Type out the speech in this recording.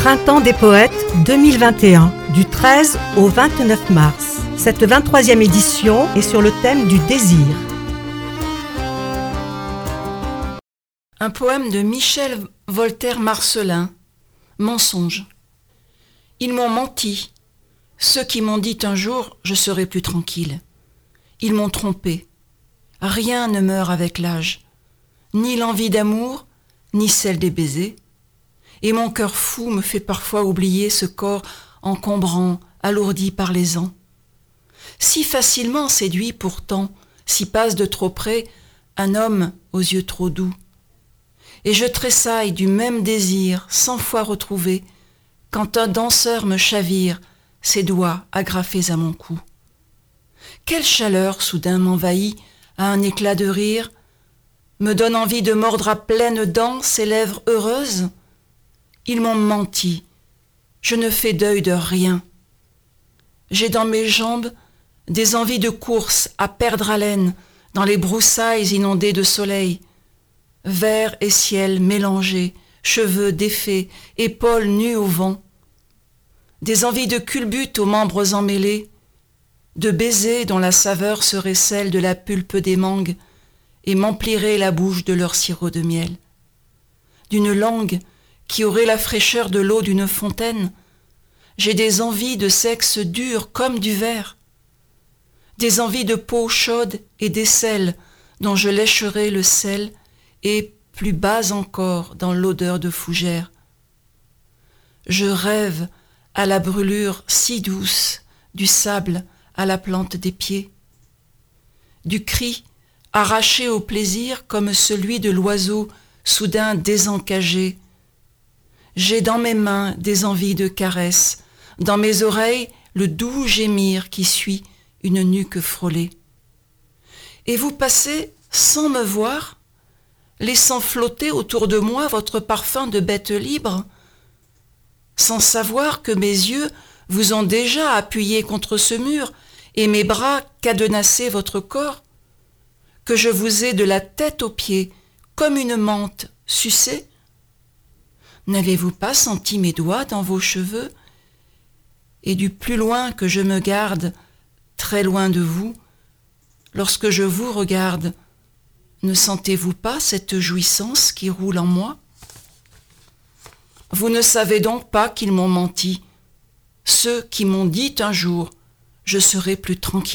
Printemps des poètes 2021, du 13 au 29 mars. Cette 23e édition est sur le thème du désir. Un poème de Michel Voltaire-Marcellin, Mensonge. Ils m'ont menti, ceux qui m'ont dit un jour je serai plus tranquille. Ils m'ont trompé. Rien ne meurt avec l'âge, ni l'envie d'amour, ni celle des baisers. Et mon cœur fou me fait parfois oublier ce corps encombrant, alourdi par les ans. Si facilement séduit pourtant, s'y passe de trop près un homme aux yeux trop doux. Et je tressaille du même désir 100 fois retrouvé, quand un danseur me chavire, ses doigts agrafés à mon cou. Quelle chaleur soudain m'envahit à un éclat de rire, me donne envie de mordre à pleines dents ses lèvres heureuses. Ils m'ont menti, je ne fais deuil de rien. J'ai dans mes jambes des envies de course à perdre haleine dans les broussailles inondées de soleil. Vert et ciel mélangés, cheveux défaits, épaules nues au vent. Des envies de culbute aux membres emmêlés, de baisers dont la saveur serait celle de la pulpe des mangues et m'emplirait la bouche de leur sirop de miel. D'une langue qui aurait la fraîcheur de l'eau d'une fontaine, j'ai des envies de sexe dur comme du verre, des envies de peau chaude et d'aisselle dont je lécherai le sel et plus bas encore dans l'odeur de fougère. Je rêve à la brûlure si douce du sable à la plante des pieds, du cri arraché au plaisir comme celui de l'oiseau soudain désencagé. J'ai dans mes mains des envies de caresses, dans mes oreilles le doux gémir qui suit une nuque frôlée. Et vous passez sans me voir, laissant flotter autour de moi votre parfum de bête libre, sans savoir que mes yeux vous ont déjà appuyé contre ce mur et mes bras cadenassé votre corps, que je vous ai de la tête aux pieds, comme une menthe sucée. N'avez-vous pas senti mes doigts dans vos cheveux? Et du plus loin que je me garde, très loin de vous, lorsque je vous regarde, ne sentez-vous pas cette jouissance qui roule en moi? Vous ne savez donc pas qu'ils m'ont menti, ceux qui m'ont dit un jour « je serai plus tranquille ».